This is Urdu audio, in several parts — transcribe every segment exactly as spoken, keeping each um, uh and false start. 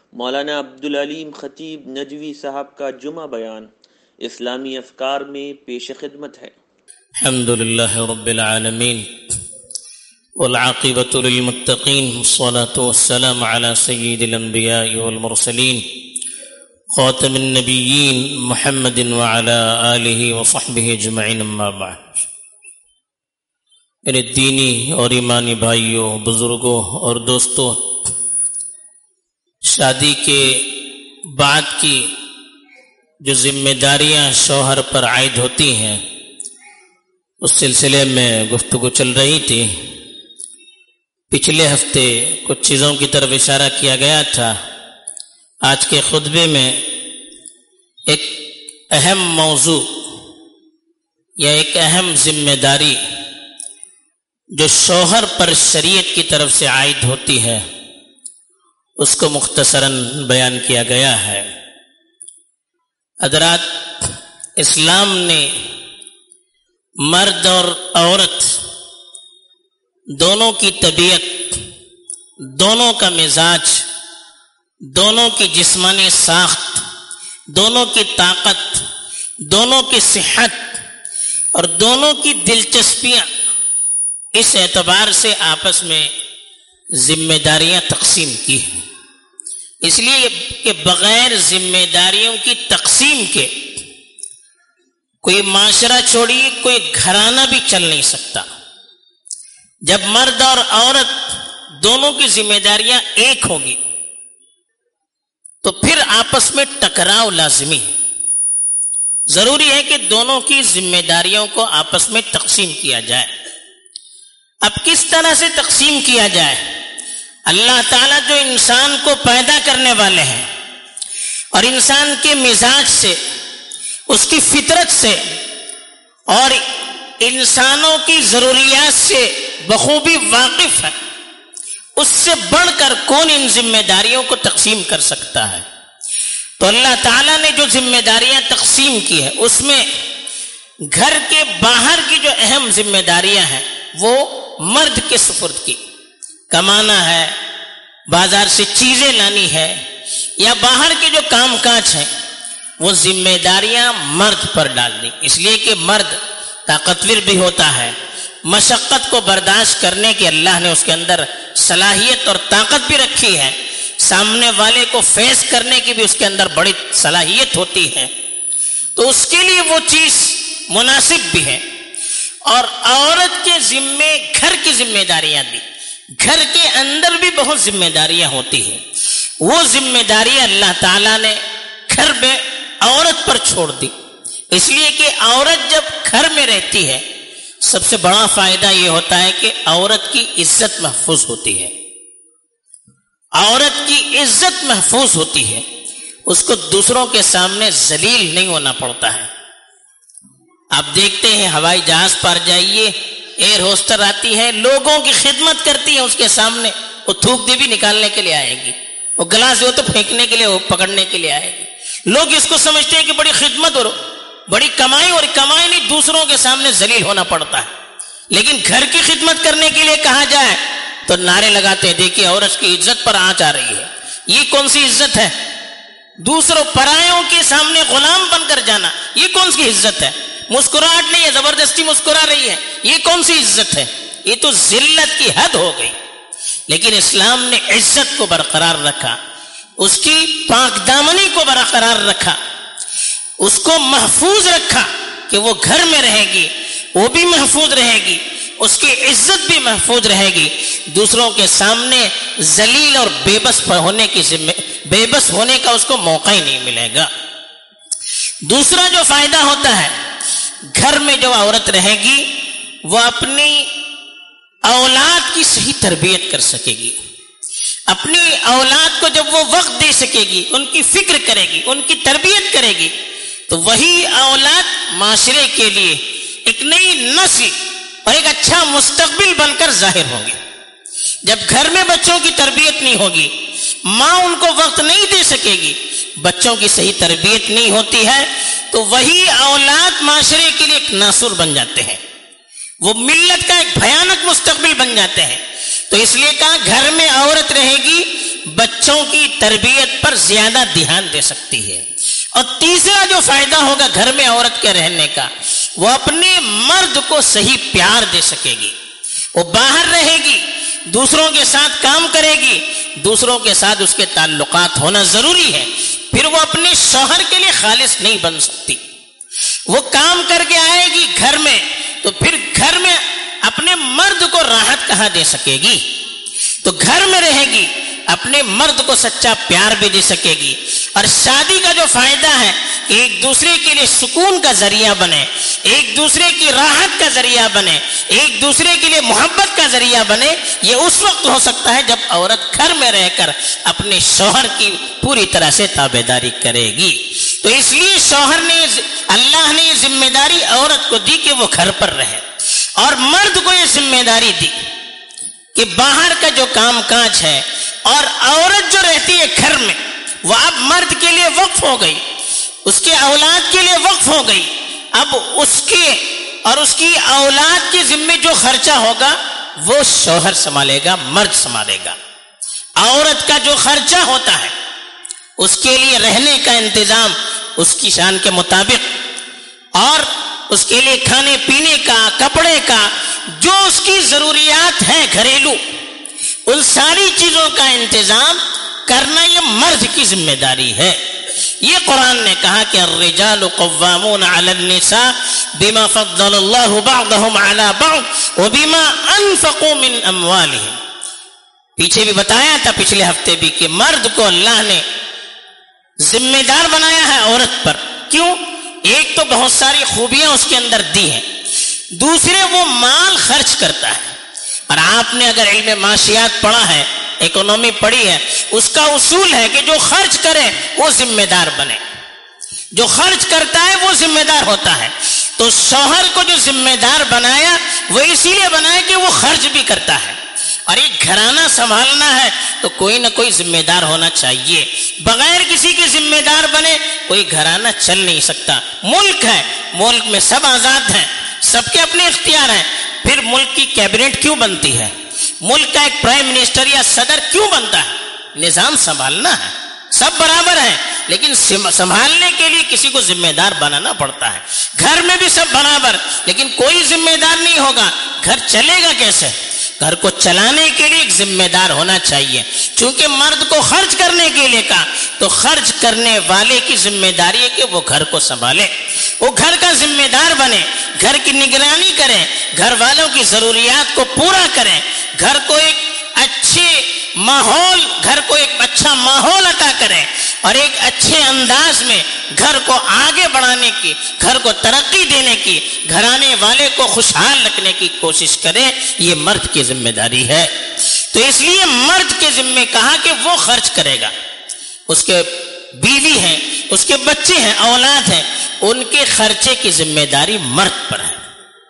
مولانا عبدالعلیم خطیب نجوی صاحب کا جمعہ بیان اسلامی افکار میں پیش خدمت ہے۔ الحمد للہ رب العالمین والعاقبۃ للمتقین والصلاة والسلام علی سید الانبیاء والمرسلین خاتم النبیین محمد وعلی آلہ وصحبہ اجمعین، اما بعد۔ میرے دینی اور ایمانی بھائیوں، بزرگوں اور دوستوں، شادی کے بعد کی جو ذمہ داریاں شوہر پر عائد ہوتی ہیں اس سلسلے میں گفتگو چل رہی تھی۔ پچھلے ہفتے کچھ چیزوں کی طرف اشارہ کیا گیا تھا۔ آج کے خطبے میں ایک اہم موضوع یا ایک اہم ذمہ داری جو شوہر پر شریعت کی طرف سے عائد ہوتی ہے اس کو مختصراً بیان کیا گیا ہے۔ حضرات، اسلام نے مرد اور عورت دونوں کی طبیعت، دونوں کا مزاج، دونوں کی جسمانی ساخت، دونوں کی طاقت، دونوں کی صحت اور دونوں کی دلچسپیاں، اس اعتبار سے آپس میں ذمہ داریاں تقسیم کی ہیں۔ اس لیے کہ بغیر ذمہ داریوں کی تقسیم کے کوئی معاشرہ چھوڑیے، کوئی گھرانہ بھی چل نہیں سکتا۔ جب مرد اور عورت دونوں کی ذمہ داریاں ایک ہوگی تو پھر آپس میں ٹکراؤ لازمی ہے۔ ضروری ہے کہ دونوں کی ذمہ داریوں کو آپس میں تقسیم کیا جائے۔ اب کس طرح سے تقسیم کیا جائے؟ اللہ تعالیٰ جو انسان کو پیدا کرنے والے ہیں اور انسان کے مزاج سے، اس کی فطرت سے اور انسانوں کی ضروریات سے بخوبی واقف ہے، اس سے بڑھ کر کون ان ذمہ داریوں کو تقسیم کر سکتا ہے؟ تو اللہ تعالیٰ نے جو ذمہ داریاں تقسیم کی ہے اس میں گھر کے باہر کی جو اہم ذمہ داریاں ہیں وہ مرد کے سپرد کی، کمانا ہے، بازار سے چیزیں لانی ہے یا باہر کے جو کام کاج ہیں وہ ذمہ داریاں مرد پر ڈال دی، اس لیے کہ مرد طاقتور بھی ہوتا ہے، مشقت کو برداشت کرنے کی اللہ نے اس کے اندر صلاحیت اور طاقت بھی رکھی ہے، سامنے والے کو فیس کرنے کی بھی اس کے اندر بڑی صلاحیت ہوتی ہے، تو اس کے لیے وہ چیز مناسب بھی ہے۔ اور عورت کے ذمے گھر کی ذمہ داریاں دی، گھر کے اندر بھی بہت ذمہ داریاں ہوتی ہیں، وہ ذمہ داریاں اللہ تعالیٰ نے گھر میں عورت پر چھوڑ دی، اس لیے کہ عورت جب گھر میں رہتی ہے سب سے بڑا فائدہ یہ ہوتا ہے کہ عورت کی عزت محفوظ ہوتی ہے، عورت کی عزت محفوظ ہوتی ہے، اس کو دوسروں کے سامنے ذلیل نہیں ہونا پڑتا ہے۔ آپ دیکھتے ہیں ہوائی جہاز پر جائیے، ایئر ہوسٹر آتی ہے، لوگوں کی خدمت کرتی ہے، اس کے سامنے وہ تھوک دی بھی نکالنے کے لیے آئے گی، وہ گلاس ہو تو پھینکنے کے لیے، وہ پکڑنے کے لیے آئے گی۔ لوگ اس کو سمجھتے ہیں کہ بڑی خدمت اور بڑی کمائی، اور کمائی نہیں، دوسروں کے سامنے ذلیل ہونا پڑتا ہے۔ لیکن گھر کی خدمت کرنے کے لیے کہا جائے تو نعرے لگاتے ہیں، دیکھیے عورت کی عزت پر آنچ آ رہی ہے۔ یہ کون سی عزت ہے؟ دوسروں پرایوں کے سامنے غلام بن کر جانا، یہ کون سی عزت ہے؟ مسکراہٹ نہیں ہے، زبردستی مسکرا رہی ہے، یہ کون سی عزت ہے؟ یہ تو ذلت کی حد ہو گئی۔ لیکن اسلام نے عزت کو برقرار رکھا، اس کی پاک دامنی کو برقرار رکھا، اس کو محفوظ رکھا کہ وہ گھر میں رہے گی، وہ بھی محفوظ رہے گی، اس کی عزت بھی محفوظ رہے گی، دوسروں کے سامنے ذلیل اور بے بس ہونے کی ذمہ بے بس ہونے کا اس کو موقع ہی نہیں ملے گا۔ دوسرا جو فائدہ ہوتا ہے، گھر میں جو عورت رہے گی وہ اپنی اولاد کی صحیح تربیت کر سکے گی، اپنی اولاد کو جب وہ وقت دے سکے گی، ان کی فکر کرے گی، ان کی تربیت کرے گی، تو وہی اولاد معاشرے کے لیے ایک نئی نسل اور ایک اچھا مستقبل بن کر ظاہر ہوگی۔ جب گھر میں بچوں کی تربیت نہیں ہوگی، ماں ان کو وقت نہیں دے سکے گی، بچوں کی صحیح تربیت نہیں ہوتی ہے، تو وہی اولاد معاشرے کے لیے ایک ناسور بن جاتے ہیں، وہ ملت کا ایک بھیانک مستقبل بن جاتے ہیں۔ تو اس لیے کہا گھر میں عورت رہے گی، بچے بچوں کی تربیت پر زیادہ دھیان دے سکتی ہے۔ اور تیسرا جو فائدہ ہوگا گھر میں عورت کے رہنے کا، وہ اپنے مرد کو صحیح پیار دے سکے گی، وہ باہر رہے گی، دوسروں کے ساتھ کام کرے گی، دوسروں کے ساتھ اس کے تعلقات ہونا ضروری ہے، پھر وہ اپنے شوہر کے لیے خالص نہیں بن سکتی۔ وہ کام کر کے آئے گی گھر میں تو پھر گھر میں اپنے مرد کو راحت کہاں دے سکے گی؟ تو گھر میں رہے گی، اپنے مرد کو سچا پیار بھی دے سکے گی۔ اور شادی کا جو فائدہ ہے کہ ایک دوسرے کے لیے سکون کا ذریعہ بنے، ایک دوسرے کی راحت کا ذریعہ بنے، ایک دوسرے کے لیے محبت کا ذریعہ بنے، یہ اس وقت ہو سکتا ہے جب عورت گھر میں رہ کر اپنے شوہر کی پوری طرح سے تابعداری کرے گی۔ تو اس لیے شوہر نے، اللہ نے یہ ذمہ داری عورت کو دی کہ وہ گھر پر رہے، اور مرد کو یہ ذمہ داری دی کہ باہر کا جو کام کاج ہے، اور عورت جو رہتی ہے گھر میں وہ اب مرد کے لیے وقف ہو گئی، اس کے اولاد کے لیے وقف ہو گئی۔ اب اس کے اور اس کی اولاد کے ذمے جو خرچہ ہوگا وہ شوہر سنبھالے گا، مرد سنبھالے گا۔ عورت کا جو خرچہ ہوتا ہے، اس کے لیے رہنے کا انتظام اس کی شان کے مطابق، اور اس کے لیے کھانے پینے کا، کپڑے کا، جو اس کی ضروریات ہیں گھریلو، ان ساری چیزوں کا انتظام کرنا یہ مرد کی ذمہ داری ہے۔ یہ قرآن نے کہا کہ الرجال قوامون علی النساء بما فضل اللہ بعضهم علی بعض وبما انفقوا من اموالهم۔ پیچھے بھی بتایا تھا پچھلے ہفتے بھی کہ مرد کو اللہ نے ذمہ دار بنایا ہے عورت پر۔ کیوں؟ ایک تو بہت ساری خوبیاں اس کے اندر دی ہیں، دوسرے وہ مال خرچ کرتا ہے۔ اور آپ نے اگر علم معاشیات پڑھا ہے، اکنومی پڑھی ہے، اس کا اصول ہے کہ جو خرچ کرے وہ ذمہ دار بنے، جو خرچ کرتا ہے وہ ذمہ دار ہوتا ہے۔ تو شوہر کو جو ذمہ دار بنایا وہ اسی لیے بنایا کہ وہ خرچ بھی کرتا ہے، اور ایک گھرانہ سنبھالنا ہے تو کوئی نہ کوئی ذمہ دار ہونا چاہیے۔ بغیر کسی کے ذمہ دار بنے کوئی گھرانہ چل نہیں سکتا۔ ملک ہے، ملک میں سب آزاد ہیں، سب کے اپنے اختیار ہیں، پھر ملک کی کیبنٹ کیوں بنتی ہے؟ ملک کا ایک پرائم منسٹر یا صدر کیوں بنتا ہے؟ نظام سنبھالنا ہے، سب برابر ہیں، لیکن سنبھالنے کے لیے کسی کو ذمہ دار بنانا پڑتا ہے۔ گھر میں بھی سب برابر، لیکن کوئی ذمہ دار نہیں ہوگا، گھر چلے گا کیسے؟ گھر کو چلانے کے لیے ایک ذمہ دار ہونا چاہیے۔ چونکہ مرد کو خرچ کرنے کے لیے کہا تو خرچ کرنے والے کی ذمہ داری ہے کہ وہ گھر کو سنبھالے، وہ گھر کا ذمہ دار بنے، گھر کی نگرانی کرے، گھر والوں کی ضروریات کو پورا کرے، گھر کو ایک اچھے ماحول گھر کو ایک اچھا ماحول عطا کرے، اور ایک اچھے انداز میں گھر کو آگے بڑھانے کی، گھر کو ترقی دینے کی، گھرانے والے کو خوشحال رکھنے کی کوشش کرے۔ یہ مرد کی ذمہ داری ہے۔ تو اس لیے مرد کے ذمہ کہا کہ وہ خرچ کرے گا، اس کے بیوی ہیں، اس کے بچے ہیں، اولاد ہیں، ان کے خرچے کی ذمہ داری مرد پر ہے۔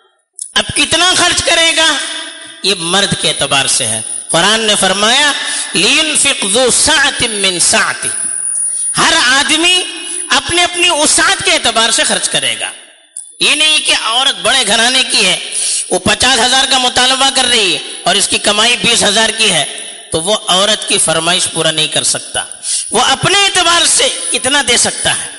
اب کتنا خرچ کرے گا یہ مرد کے اعتبار سے ہے۔ قرآن نے فرمایا لِيُنْفِقْ ذُو سَعْةٍ مِّن سَعْتِهِ، ہر آدمی اپنے اپنی وسعت کے اعتبار سے خرچ کرے گا۔ یہ نہیں کہ عورت بڑے گھرانے کی ہے، وہ پچاس ہزار کا مطالبہ کر رہی ہے اور اس کی کمائی بیس ہزار کی ہے تو وہ عورت کی فرمائش پورا نہیں کر سکتا، وہ اپنے اعتبار سے کتنا دے سکتا ہے۔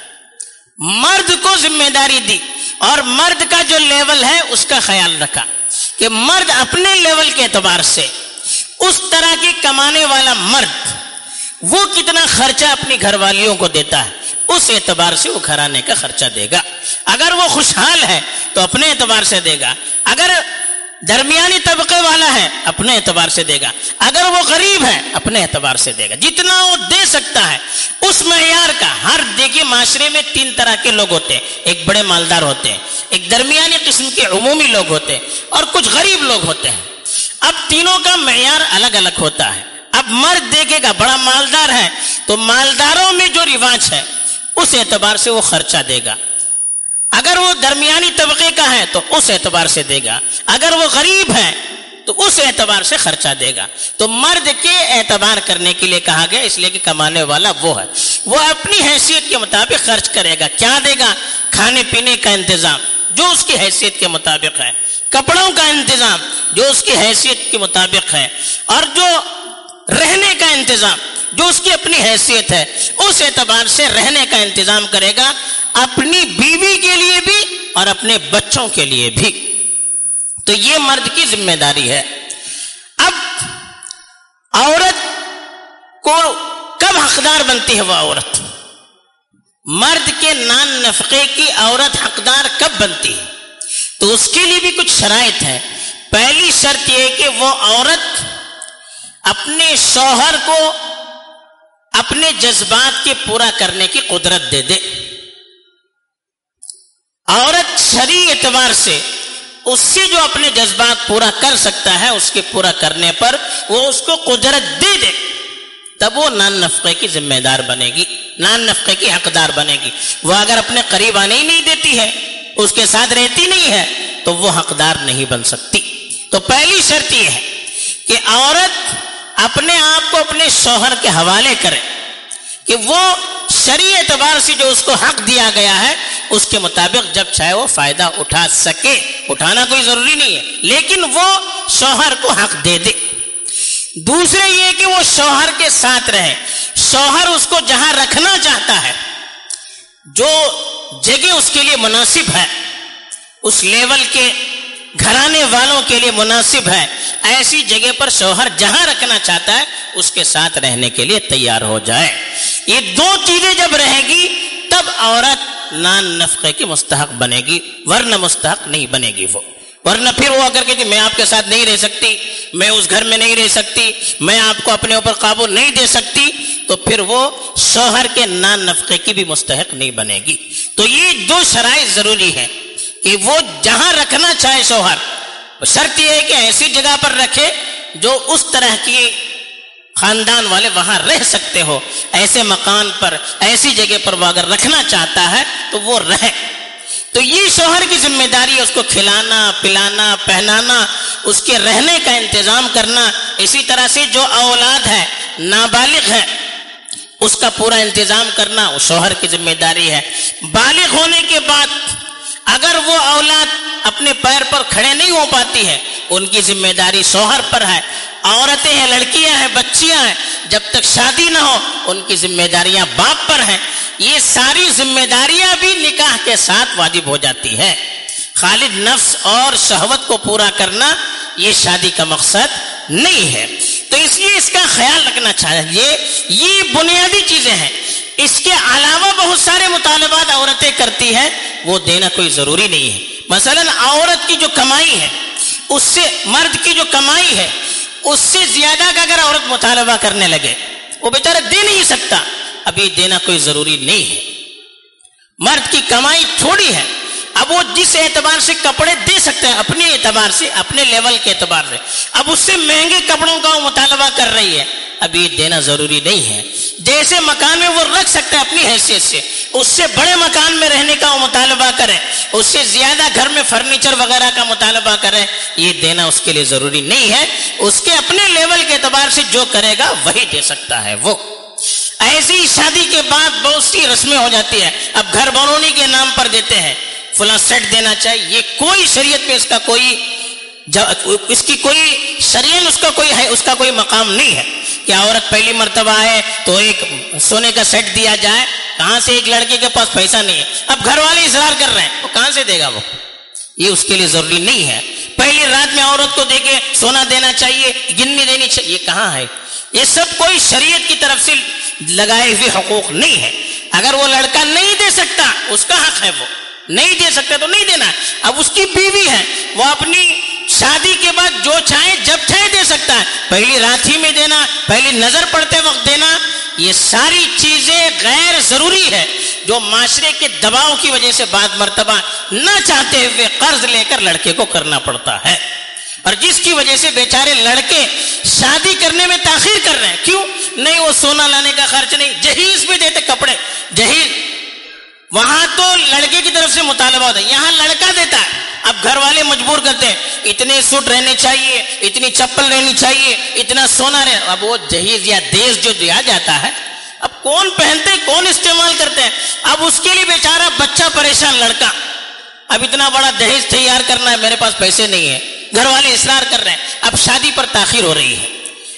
مرد کو ذمہ داری دی اور مرد کا جو لیول ہے اس کا خیال رکھا کہ مرد اپنے لیول کے اعتبار سے اس طرح کے کمانے والا مرد وہ کتنا خرچہ اپنی گھر والیوں کو دیتا ہے، اس اعتبار سے وہ گھرانے کا خرچہ دے گا۔ اگر وہ خوشحال ہے تو اپنے اعتبار سے دے گا، اگر درمیانی طبقے والا ہے اپنے اعتبار سے دے گا، اگر وہ غریب ہے اپنے اعتبار سے دے گا، جتنا وہ دے سکتا ہے اس معیار کا۔ ہر دیکھیے معاشرے میں تین طرح کے لوگ ہوتے ہیں، ایک بڑے مالدار ہوتے ہیں، ایک درمیانی قسم کے عمومی لوگ ہوتے ہیں، اور کچھ غریب لوگ ہوتے ہیں۔ اب تینوں کا معیار الگ الگ ہوتا ہے۔ اب مرد دیکھے گا بڑا مالدار ہے تو مالداروں میں جو رواج ہے اس اعتبار سے وہ خرچہ دے گا، اگر وہ درمیانی طبقے کا ہے تو اس اعتبار سے دے گا، اگر وہ غریب ہے تو اس اعتبار سے خرچہ دے گا۔ تو مرد کے اعتبار کرنے کے لیے کہا گیا، اس لیے کہ کمانے والا وہ ہے، وہ اپنی حیثیت کے مطابق خرچ کرے گا۔ کیا دے گا؟ کھانے پینے کا انتظام جو اس کی حیثیت کے مطابق ہے، کپڑوں کا انتظام جو اس کی حیثیت کے مطابق ہے، اور جو رہنے کا انتظام جو اس کی اپنی حیثیت ہے اس اعتبار سے رہنے کا انتظام کرے گا، اپنی بیوی کے لیے بھی اور اپنے بچوں کے لیے بھی. تو یہ مرد کی ذمہ داری ہے. اب عورت کو کب حقدار بنتی ہے؟ وہ عورت مرد کے نان نفقے کی عورت حقدار کب بنتی ہے؟ تو اس کے لیے بھی کچھ شرائط ہیں. پہلی شرط یہ کہ وہ عورت اپنے شوہر کو اپنے جذبات کے پورا کرنے کی قدرت دے دے. عورت شرعی اعتبار سے اس سے جو اپنے جذبات پورا کر سکتا ہے اس کے پورا کرنے پر وہ اس کو قدرت دے دے، تب وہ نان نفقے کی ذمہ دار بنے گی، نان نفقے کی حقدار بنے گی. وہ اگر اپنے قریب آنے ہی نہیں دیتی ہے، اس کے ساتھ رہتی نہیں ہے، تو وہ حقدار نہیں بن سکتی. تو پہلی شرط یہ ہے کہ عورت اپنے آپ کو اپنے شوہر کے حوالے کرے کہ وہ شرعی اعتبار سے جو اس کو حق دیا گیا ہے اس کے مطابق جب چاہے وہ فائدہ اٹھا سکے. اٹھانا کوئی ضروری نہیں ہے لیکن وہ شوہر کو حق دے دے. دوسرے یہ کہ وہ شوہر کے ساتھ رہے. شوہر اس کو جہاں رکھنا چاہتا ہے، جو جگہ اس کے لیے مناسب ہے، اس لیول کے گھرانے والوں کے لیے مناسب ہے، ایسی جگہ پر شوہر جہاں رکھنا چاہتا ہے اس کے ساتھ رہنے کے لیے تیار ہو جائے. یہ دو چیزیں جب رہے گی تب عورت نان نفقے کی مستحق بنے گی، ورنہ مستحق نہیں بنے گی. وہ ورنہ پھر وہ اگر کہتی میں آپ کے ساتھ نہیں رہ سکتی، میں اس گھر میں نہیں رہ سکتی، میں آپ کو اپنے اوپر قابو نہیں دے سکتی، تو پھر وہ شوہر کے نان نفقے کی بھی مستحق نہیں بنے گی. تو یہ دو شرائط ضروری ہے کہ وہ جہاں رکھنا چاہے شوہر، شرط یہ ہے کہ ایسی جگہ پر رکھے جو اس طرح کی خاندان والے وہاں رہ سکتے ہو. ایسے مکان پر، ایسی جگہ پر وہ اگر رکھنا چاہتا ہے تو وہ رہے. تو یہ شوہر کی ذمہ داری ہے اس کو کھلانا، پلانا، پہنانا، اس کے رہنے کا انتظام کرنا. اسی طرح سے جو اولاد ہے، نابالغ ہے، اس کا پورا انتظام کرنا وہ شوہر کی ذمہ داری ہے. بالغ ہونے کے بعد اگر وہ اولاد اپنے پیر پر کھڑے نہیں ہو پاتی ہے ان کی ذمہ داری شوہر پر ہے. عورتیں ہیں، لڑکیاں ہیں، بچیاں ہیں، جب تک شادی نہ ہو ان کی ذمہ داریاں باپ پر ہیں. یہ ساری ذمہ داریاں بھی نکاح کے ساتھ واجب ہو جاتی ہے. خالد نفس اور شہوت کو پورا کرنا یہ شادی کا مقصد نہیں ہے. تو اس لیے اس کا خیال رکھنا چاہیے. یہ بنیادی چیزیں ہیں. اس کے علاوہ بہت سارے مطالبات عورتیں کرتی ہیں، وہ دینا کوئی ضروری نہیں ہے. مثلا عورت کی جو کمائی ہے اس سے، مرد کی جو کمائی ہے اس سے زیادہ کا اگر عورت مطالبہ کرنے لگے وہ بیچارہ دے نہیں سکتا، ابھی دینا کوئی ضروری نہیں ہے. مرد کی کمائی تھوڑی ہے، اب وہ جس اعتبار سے کپڑے دے سکتے ہیں اپنے اعتبار سے، اپنے لیول کے اعتبار سے، اب اس سے مہنگے کپڑوں کا وہ مطالبہ کر رہی ہے، ابھی دینا ضروری نہیں ہے. جیسے مکان میں وہ رکھ سکتا ہے اپنی حیثیت سے، اس سے بڑے مکان میں رہنے کا وہ مطالبہ کرے، اس سے زیادہ گھر میں فرنیچر وغیرہ کا مطالبہ کرے، یہ دینا اس کے لیے ضروری نہیں ہے. اس کے اپنے لیول کے اعتبار سے جو کرے گا وہی دے سکتا ہے. وہ ایسی شادی کے بعد بہت سی رسمیں ہو جاتی ہے. اب گھر بنونے کے نام پر دیتے ہیں فلاں سیٹ دینا چاہیے، یہ کوئی شریعت میں اس کا کوئی اس کی کوئی شریعت اس کا کوئی ہے اس کا کوئی مقام نہیں ہے کہ عورت پہلی مرتبہ ہے تو ایک سونے کا سیٹ دیا جائے. کہاں سے؟ ایک لڑکے کے پاس پیسہ نہیں ہے، اب گھر والے اصرار کر رہے ہیں، وہ کہاں سے دے گا؟ وہ یہ اس کے لیے ضروری نہیں ہے. پہلی رات میں عورت کو دے کے سونا دینا چاہیے، گننی دینی چاہیے، یہ کہاں ہے؟ یہ سب کوئی شریعت کی طرف سے لگائے ہوئے حقوق نہیں ہے. اگر وہ لڑکا نہیں دے سکتا اس کا حق ہے، وہ نہیں دے سکتا تو نہیں دینا. اب اس کی بیوی ہے، وہ اپنی شادی کے بعد جو چاہے جب چاہے دے سکتا ہے. پہلی رات ہی میں دینا، پہلی نظر پڑتے وقت دینا، یہ ساری چیزیں غیر ضروری ہے جو معاشرے کے دباؤ کی وجہ سے بعض مرتبہ نہ چاہتے ہوئے قرض لے کر لڑکے کو کرنا پڑتا ہے، اور جس کی وجہ سے بیچارے لڑکے شادی کرنے میں تاخیر کر رہے ہیں. کیوں نہیں؟ وہ سونا لانے کا خرچ نہیں، جہیز بھی دیتے، کپڑے جہیز وہاں تو لڑکے کی طرف سے مطالبہ ہوتا ہے، یہاں لڑکا دیتا ہے. اب گھر والے مجبور کرتے ہیں اتنے سوٹ رہنے چاہیے، اتنی چپل رہنی چاہیے، اتنا سونا رہے. اب وہ جہیز یا دیز جو دیا جاتا ہے اب کون پہنتے، کون استعمال کرتے ہیں؟ اب اس کے لیے بیچارہ بچہ پریشان، لڑکا اب اتنا بڑا دہیز تیار کرنا ہے، میرے پاس پیسے نہیں ہے، گھر والے اصرار کر رہے ہیں، اب شادی پر تاخیر ہو رہی ہے.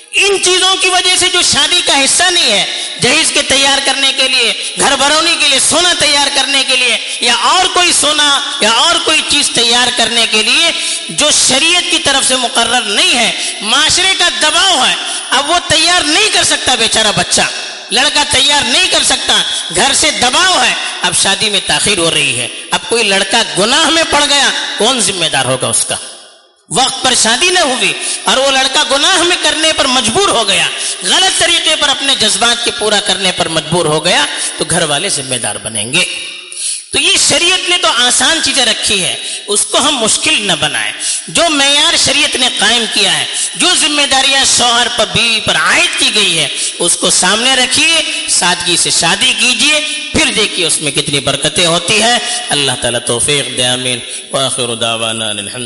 ان چیزوں کی وجہ سے جو شادی کا حصہ نہیں ہے، جہیز کے تیار کرنے کے لیے، گھر بھرونی کے لیے، سونا تیار کرنے کے لیے، یا اور کوئی سونا یا اور کوئی چیز تیار کرنے کے لیے جو شریعت کی طرف سے مقرر نہیں ہے، معاشرے کا دباؤ ہے، اب وہ تیار نہیں کر سکتا بیچارہ بچہ، لڑکا تیار نہیں کر سکتا، گھر سے دباؤ ہے، اب شادی میں تاخیر ہو رہی ہے۔ اب کوئی لڑکا گناہ میں پڑ گیا، کون ذمہ دار ہوگا اس کا؟ وقت پر شادی نہ ہوئی اور وہ لڑکا گناہ میں کرنے پر مجبور ہو گیا، غلط طریقے پر اپنے جذبات کے پورا کرنے پر مجبور ہو گیا، تو گھر والے ذمہ دار بنیں گے۔ تو یہ شریعت نے تو آسان چیزیں رکھی ہے، اس کو ہم مشکل نہ بنائیں۔ جو معیار شریعت نے قائم کیا ہے، جو ذمہ داریاں شوہر پر بیوی پر عائد کی گئی ہے، اس کو سامنے رکھیے، سادگی سے شادی کیجیے، پھر دیکھیے اس میں کتنی برکتیں ہوتی ہیں۔ اللہ تعالیٰ توفیق دے، آمین۔ وآخر دعوانا الحمد